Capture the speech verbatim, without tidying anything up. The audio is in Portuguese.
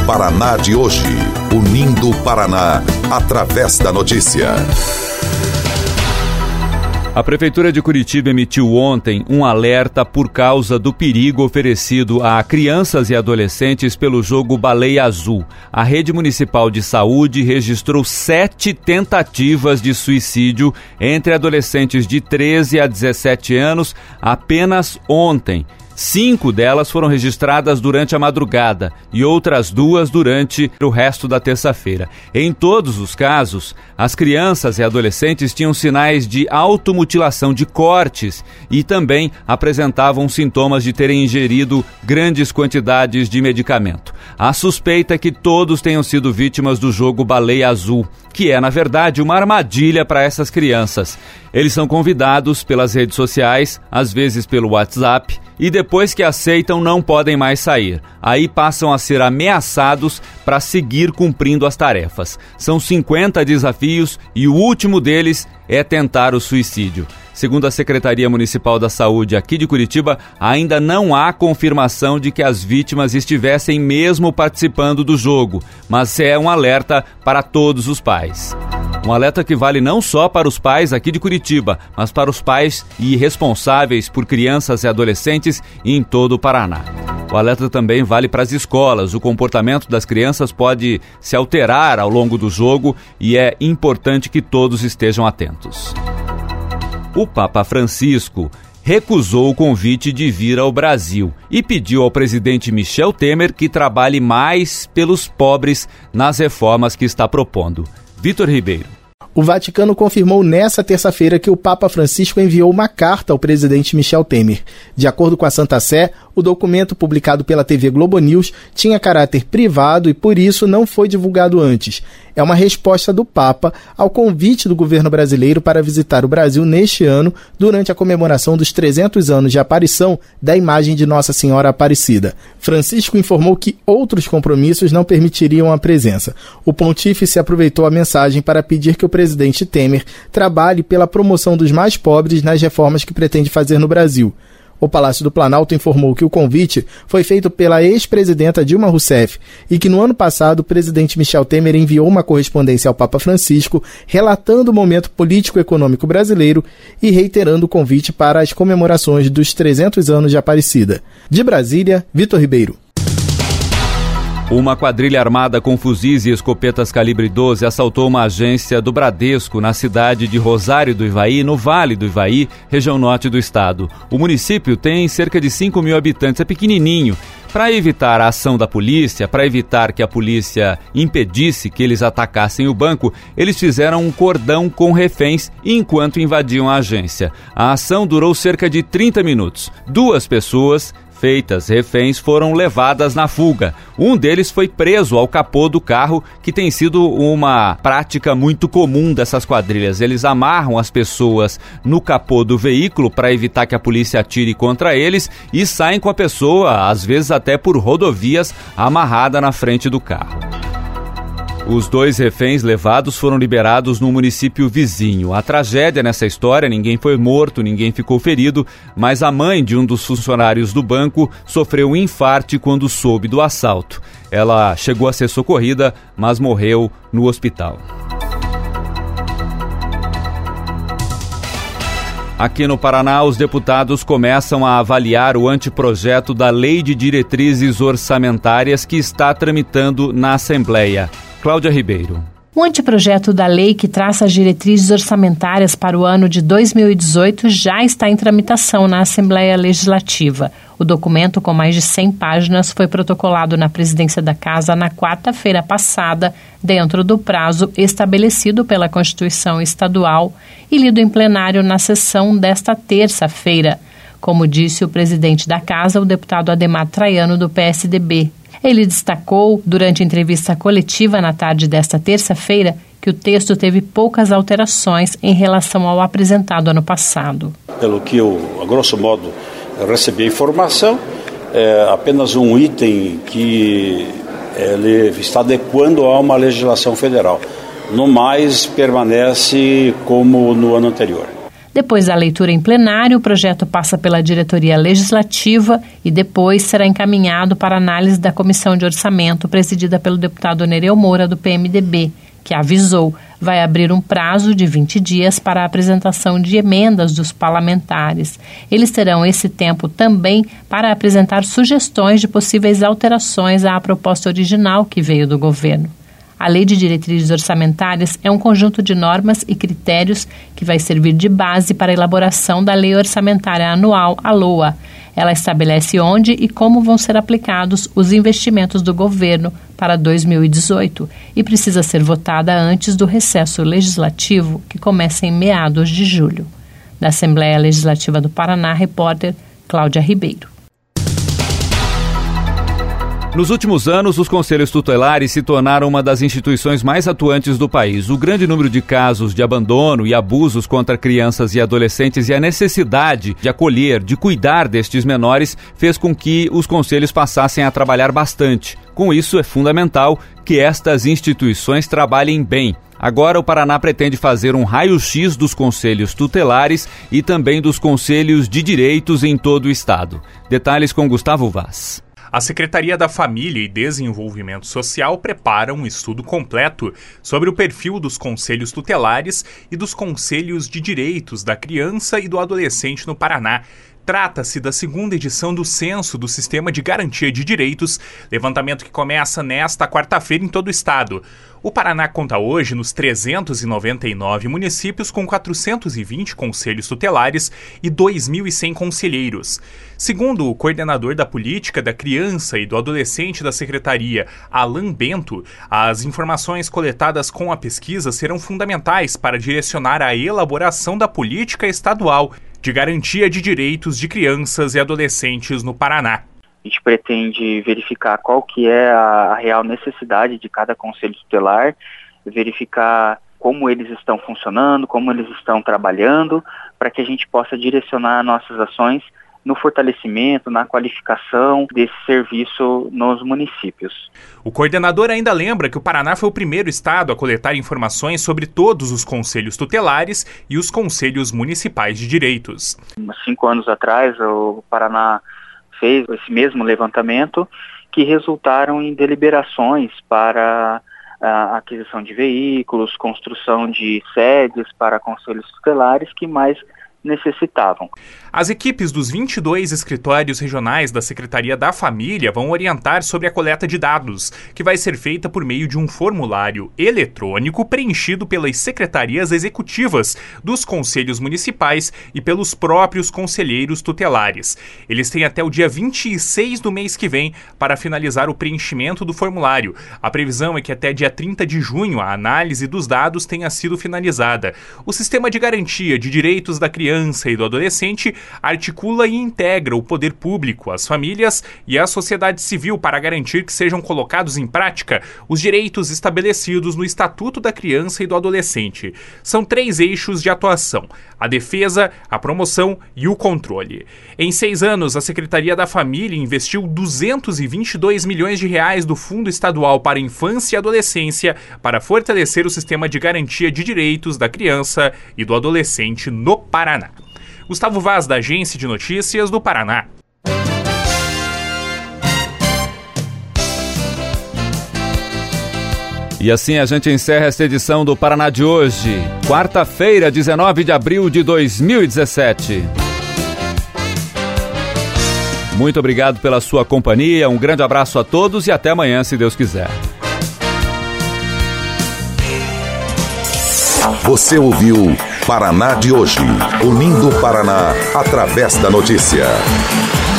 Paraná de hoje, unindo o Paraná através da notícia. A Prefeitura de Curitiba emitiu ontem um alerta por causa do perigo oferecido a crianças e adolescentes pelo jogo Baleia Azul. A Rede Municipal de Saúde registrou sete tentativas de suicídio entre adolescentes de treze a dezessete anos apenas ontem. Cinco delas foram registradas durante a madrugada e outras duas durante o resto da terça-feira. Em todos os casos, as crianças e adolescentes tinham sinais de automutilação, de cortes, e também apresentavam sintomas de terem ingerido grandes quantidades de medicamento. A suspeita é que todos tenham sido vítimas do jogo Baleia Azul, que é, na verdade, uma armadilha para essas crianças. Eles são convidados pelas redes sociais, às vezes pelo WhatsApp, e depois que aceitam não podem mais sair. Aí passam a ser ameaçados para seguir cumprindo as tarefas. São cinquenta desafios e o último deles é tentar o suicídio. Segundo a Secretaria Municipal da Saúde aqui de Curitiba, ainda não há confirmação de que as vítimas estivessem mesmo participando do jogo, mas é um alerta para todos os pais. Um alerta que vale não só para os pais aqui de Curitiba, mas para os pais e responsáveis por crianças e adolescentes em todo o Paraná. O alerta também vale para as escolas. O comportamento das crianças pode se alterar ao longo do jogo e é importante que todos estejam atentos. O Papa Francisco recusou o convite de vir ao Brasil e pediu ao presidente Michel Temer que trabalhe mais pelos pobres nas reformas que está propondo. Vitor Ribeiro. O Vaticano confirmou nesta terça-feira que o Papa Francisco enviou uma carta ao presidente Michel Temer. De acordo com a Santa Sé, o documento publicado pela T V Globo News tinha caráter privado e por isso não foi divulgado antes. É uma resposta do Papa ao convite do governo brasileiro para visitar o Brasil neste ano, durante a comemoração dos trezentos anos de aparição da imagem de Nossa Senhora Aparecida. Francisco informou que outros compromissos não permitiriam a presença. O pontífice aproveitou a mensagem para pedir que o presidente Temer trabalhe pela promoção dos mais pobres nas reformas que pretende fazer no Brasil. O Palácio do Planalto informou que o convite foi feito pela ex-presidenta Dilma Rousseff e que no ano passado o presidente Michel Temer enviou uma correspondência ao Papa Francisco relatando o momento político-econômico brasileiro e reiterando o convite para as comemorações dos trezentos anos de Aparecida. De Brasília, Vitor Ribeiro. Uma quadrilha armada com fuzis e escopetas calibre doze assaltou uma agência do Bradesco na cidade de Rosário do Ivaí, no Vale do Ivaí, região norte do estado. O município tem cerca de cinco mil habitantes, é pequenininho. Para evitar a ação da polícia, para evitar que a polícia impedisse que eles atacassem o banco, eles fizeram um cordão com reféns enquanto invadiam a agência. A ação durou cerca de trinta minutos. Duas pessoas feitas reféns foram levadas na fuga. Um deles foi preso ao capô do carro, que tem sido uma prática muito comum dessas quadrilhas. Eles amarram as pessoas no capô do veículo para evitar que a polícia atire contra eles e saem com a pessoa, às vezes até por rodovias, amarrada na frente do carro. Os dois reféns levados foram liberados no município vizinho. A tragédia nessa história, ninguém foi morto, ninguém ficou ferido, mas a mãe de um dos funcionários do banco sofreu um infarte quando soube do assalto. Ela chegou a ser socorrida, mas morreu no hospital. Aqui no Paraná, os deputados começam a avaliar o anteprojeto da Lei de Diretrizes Orçamentárias que está tramitando na Assembleia. Cláudia Ribeiro. O anteprojeto da lei que traça as diretrizes orçamentárias para o ano de dois mil e dezoito já está em tramitação na Assembleia Legislativa. O documento, com mais de cem páginas, foi protocolado na presidência da Casa na quarta-feira passada, dentro do prazo estabelecido pela Constituição Estadual e lido em plenário na sessão desta terça-feira. Como disse o presidente da Casa, o deputado Ademar Traiano, do P S D B. Ele destacou, durante a entrevista coletiva na tarde desta terça-feira, que o texto teve poucas alterações em relação ao apresentado ano passado. Pelo que eu, a grosso modo, recebi a informação, é apenas um item que ele está adequando a uma legislação federal. No mais, permanece como no ano anterior. Depois da leitura em plenário, o projeto passa pela diretoria legislativa e depois será encaminhado para análise da Comissão de Orçamento, presidida pelo deputado Nereu Moura, do P M D B, que avisou vai abrir um prazo de vinte dias para a apresentação de emendas dos parlamentares. Eles terão esse tempo também para apresentar sugestões de possíveis alterações à proposta original que veio do governo. A Lei de Diretrizes Orçamentárias é um conjunto de normas e critérios que vai servir de base para a elaboração da Lei Orçamentária Anual, a LOA. Ela estabelece onde e como vão ser aplicados os investimentos do governo para dois mil e dezoito e precisa ser votada antes do recesso legislativo, que começa em meados de julho. Da Assembleia Legislativa do Paraná, repórter Cláudia Ribeiro. Nos últimos anos, os conselhos tutelares se tornaram uma das instituições mais atuantes do país. O grande número de casos de abandono e abusos contra crianças e adolescentes e a necessidade de acolher, de cuidar destes menores, fez com que os conselhos passassem a trabalhar bastante. Com isso, é fundamental que estas instituições trabalhem bem. Agora, o Paraná pretende fazer um raio-x dos conselhos tutelares e também dos conselhos de direitos em todo o estado. Detalhes com Gustavo Vaz. A Secretaria da Família e Desenvolvimento Social prepara um estudo completo sobre o perfil dos conselhos tutelares e dos conselhos de direitos da criança e do adolescente no Paraná. Trata-se da segunda edição do Censo do Sistema de Garantia de Direitos, levantamento que começa nesta quarta-feira em todo o estado. O Paraná conta hoje nos trezentos e noventa e nove municípios com quatrocentos e vinte conselhos tutelares e dois mil e cem conselheiros. Segundo o coordenador da Política da Criança e do Adolescente da Secretaria, Alan Bento, as informações coletadas com a pesquisa serão fundamentais para direcionar a elaboração da política estadual de garantia de direitos de crianças e adolescentes no Paraná. A gente pretende verificar qual que é a real necessidade de cada conselho tutelar, verificar como eles estão funcionando, como eles estão trabalhando, para que a gente possa direcionar nossas ações no fortalecimento, na qualificação desse serviço nos municípios. O coordenador ainda lembra que o Paraná foi o primeiro estado a coletar informações sobre todos os conselhos tutelares e os conselhos municipais de direitos. Cinco anos atrás, o Paraná fez esse mesmo levantamento, que resultaram em deliberações para a aquisição de veículos, construção de sedes para conselhos tutelares que mais necessitavam. As equipes dos vinte e dois escritórios regionais da Secretaria da Família vão orientar sobre a coleta de dados, que vai ser feita por meio de um formulário eletrônico preenchido pelas secretarias executivas dos conselhos municipais e pelos próprios conselheiros tutelares. Eles têm até o dia vinte e seis do mês que vem para finalizar o preenchimento do formulário. A previsão é que até dia trinta de junho a análise dos dados tenha sido finalizada. O Sistema de Garantia de Direitos da Criança e do Adolescente articula e integra o poder público, as famílias e a sociedade civil para garantir que sejam colocados em prática os direitos estabelecidos no Estatuto da Criança e do Adolescente. São três eixos de atuação: a defesa, a promoção e o controle. Em seis anos, a Secretaria da Família investiu duzentos e vinte e dois milhões de reais do Fundo Estadual para Infância e Adolescência para fortalecer o sistema de garantia de direitos da criança e do adolescente no Paraná. Gustavo Vaz, da Agência de Notícias do Paraná. E assim a gente encerra esta edição do Paraná de hoje, quarta-feira, dezenove de abril de dois mil e dezessete. Muito obrigado pela sua companhia, um grande abraço a todos e até amanhã, se Deus quiser. Você ouviu Paraná de hoje, unindo o Paraná através da notícia.